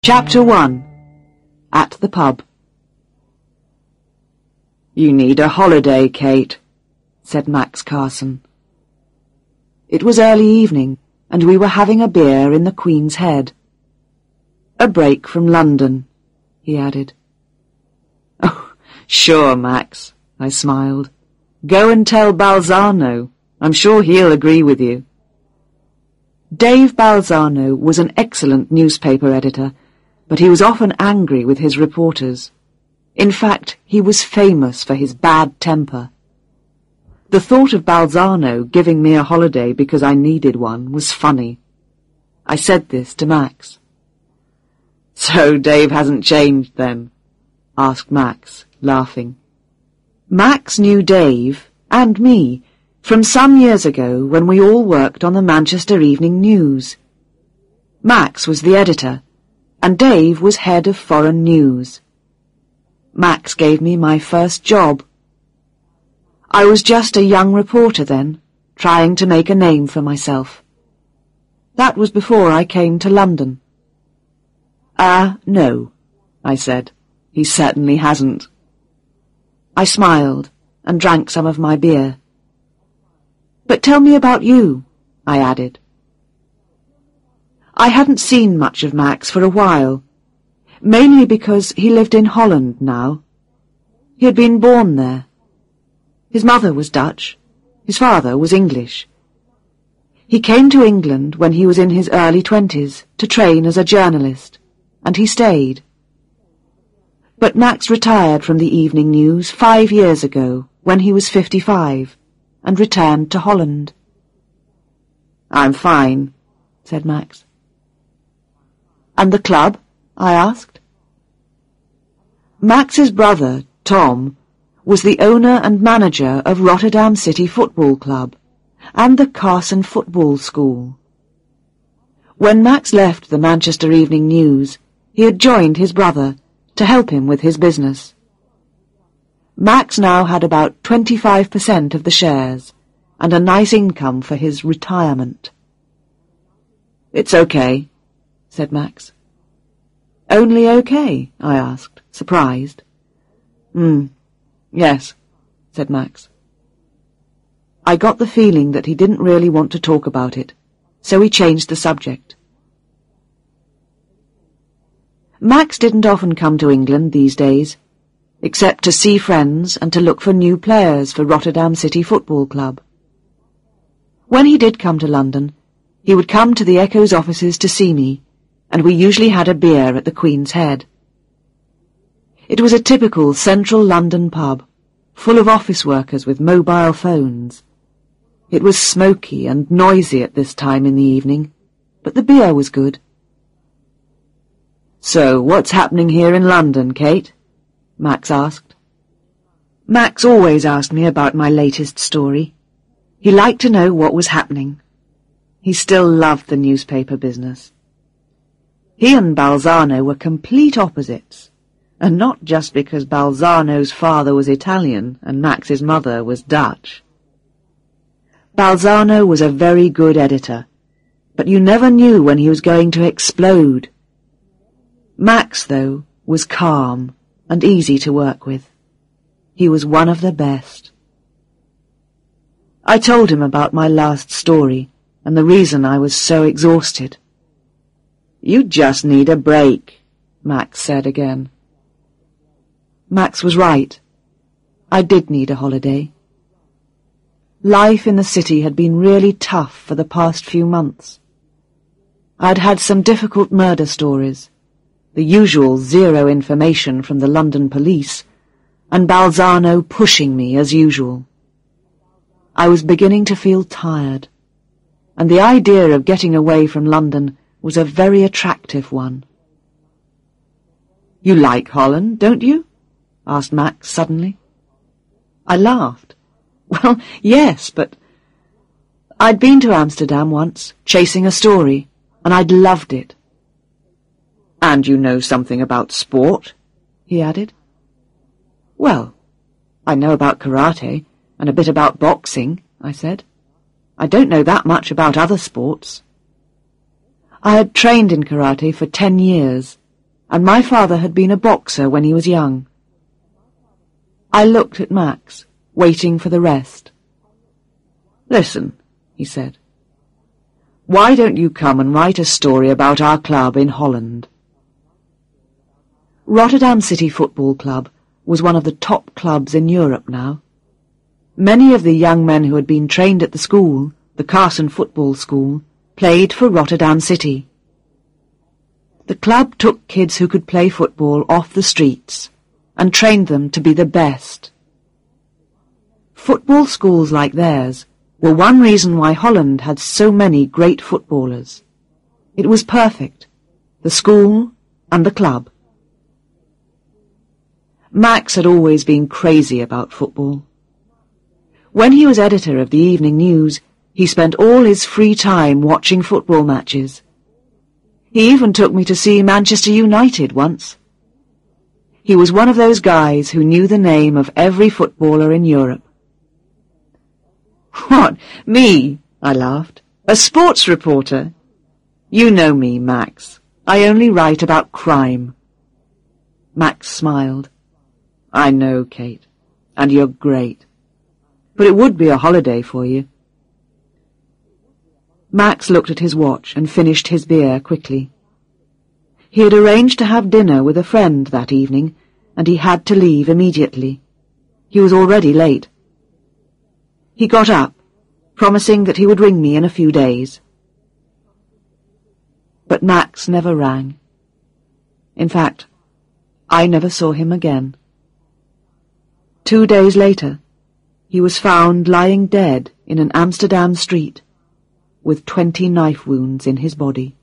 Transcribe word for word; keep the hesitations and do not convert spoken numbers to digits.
Chapter one. At the Pub. "You need a holiday, Kate," said Max Carson. It was early evening, and we were having a beer in the Queen's Head. "A break from London," he added. "Oh, sure, Max," I smiled. "Go and tell Balzano. I'm sure he'll agree with you." Dave Balzano was an excellent newspaper editor, but he was often angry with his reporters. In fact, he was famous for his bad temper. The thought of Balzano giving me a holiday because I needed one was funny. I said this to Max. "So Dave hasn't changed, then?" asked Max, laughing. Max knew Dave, and me, from some years ago when we all worked on the Manchester Evening News. Max was the editor, and Dave was head of foreign news. Max gave me my first job. I was just a young reporter then, trying to make a name for myself. That was before I came to London. "Ah, no," I said. "He certainly hasn't." I smiled and drank some of my beer. "But tell me about you," I added. I hadn't seen much of Max for a while, mainly because he lived in Holland now. He had been born there. His mother was Dutch, his father was English. He came to England when he was in his early twenties to train as a journalist, and he stayed. But Max retired from the Evening News five years ago when he was fifty-five, and returned to Holland. "I'm fine," said Max. "And the club?" I asked. Max's brother, Tom, was the owner and manager of Rotterdam City Football Club and the Carson Football School. When Max left the Manchester Evening News, he had joined his brother to help him with his business. Max now had about twenty-five percent of the shares and a nice income for his retirement. "It's okay," said Max. "Only okay?" I asked, surprised. Hmm, yes," said Max. I got the feeling that he didn't really want to talk about it, so he changed the subject. Max didn't often come to England these days, except to see friends and to look for new players for Rotterdam City Football Club. When he did come to London, he would come to the Echo's offices to see me, and we usually had a beer at the Queen's Head. It was a typical central London pub, full of office workers with mobile phones. It was smoky and noisy at this time in the evening, but the beer was good. "So, what's happening here in London, Kate?" Max asked. Max always asked me about my latest story. He liked to know what was happening. He still loved the newspaper business. He and Balzano were complete opposites, and not just because Balzano's father was Italian and Max's mother was Dutch. Balzano was a very good editor, but you never knew when he was going to explode. Max, though, was calm and easy to work with. He was one of the best. I told him about my last story and the reason I was so exhausted. "You just need a break," Max said again. Max was right. I did need a holiday. Life in the city had been really tough for the past few months. I'd had some difficult murder stories, the usual zero information from the London police, and Balzano pushing me as usual. I was beginning to feel tired, and the idea of getting away from London was a very attractive one. "You like Holland, don't you?" asked Max suddenly. I laughed. "Well, yes, but I'd been to Amsterdam once, chasing a story, and I'd loved it." "And you know something about sport?" he added. "Well, I know about karate and a bit about boxing," I said. "I don't know that much about other sports." I had trained in karate for ten years, and my father had been a boxer when he was young. I looked at Max, waiting for the rest. "Listen," he said. "Why don't you come and write a story about our club in Holland?" Rotterdam City Football Club was one of the top clubs in Europe now. Many of the young men who had been trained at the school, the Carson Football School, played for Rotterdam City. The club took kids who could play football off the streets and trained them to be the best. Football schools like theirs were one reason why Holland had so many great footballers. It was perfect, the school and the club. Max had always been crazy about football. When he was editor of the Evening News, he spent all his free time watching football matches. He even took me to see Manchester United once. He was one of those guys who knew the name of every footballer in Europe. "What, me?" I laughed. "A sports reporter? You know me, Max. I only write about crime." Max smiled. "I know, Kate, and you're great. But it would be a holiday for you." Max looked at his watch and finished his beer quickly. He had arranged to have dinner with a friend that evening, and he had to leave immediately. He was already late. He got up, promising that he would ring me in a few days. But Max never rang. In fact, I never saw him again. Two days later, he was found lying dead in an Amsterdam street, with twenty knife wounds in his body.